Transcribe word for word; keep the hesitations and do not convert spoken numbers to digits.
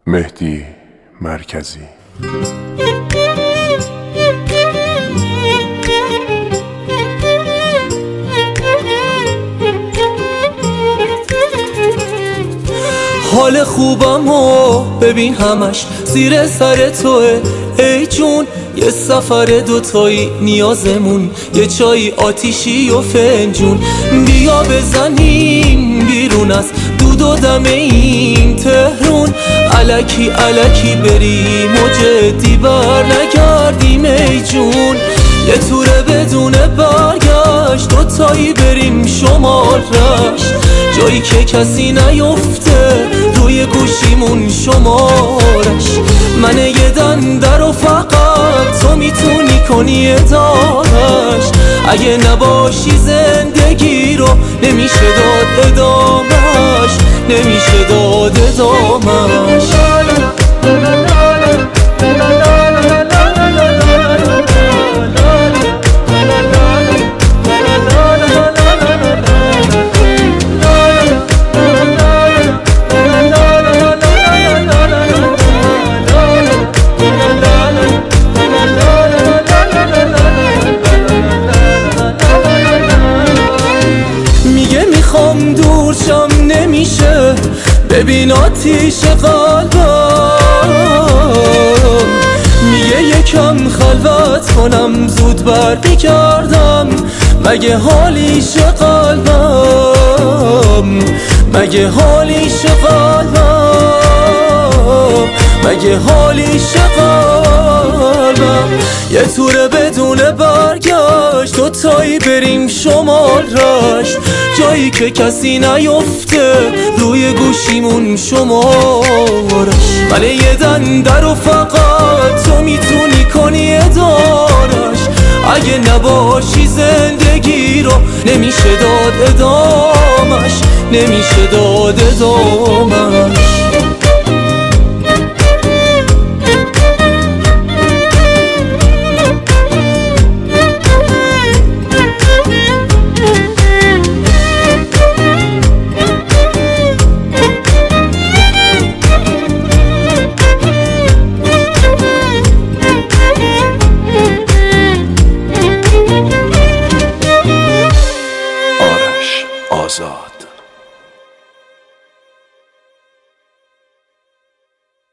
مهدی مرکزی. حال خوبم و ببین همش زیر سر توه ای جون، یه سفر دوتایی نیازمون یه چای آتیشی و فنجون. بیا بزنیم بیرون از دود و دم این تهرون، الکی الکی بریم و جدی بر نگردیم ای جون. یه توره بدون برگشت دوتایی بریم شمال رشت، جایی که کسی نیفته روی گوشیمون شمارش. من یه دنده رو فقط تو میتونی کنی ادارش، اگه نباشی زندگی رو نمیشه داد ادامش، نمیشه داد ادامش. میخوام دور شم نمیشه، ببین آتیش قلبم میگه یکم خلوت کنم زود بر بگردم. مگه حالیش قلبم، مگه حالیش قلبم، مگه حالیش قلبم. یه توره بدون برگشت دوتایی بریم شمال رشت، جایی که کسی نیفته روی گوشیمون شمارش. من یه دنده رو فقط تو میتونی کنی ادارش، اگه نباشی زندگی رو نمیشه داد ادامش، نمیشه داد ادامش.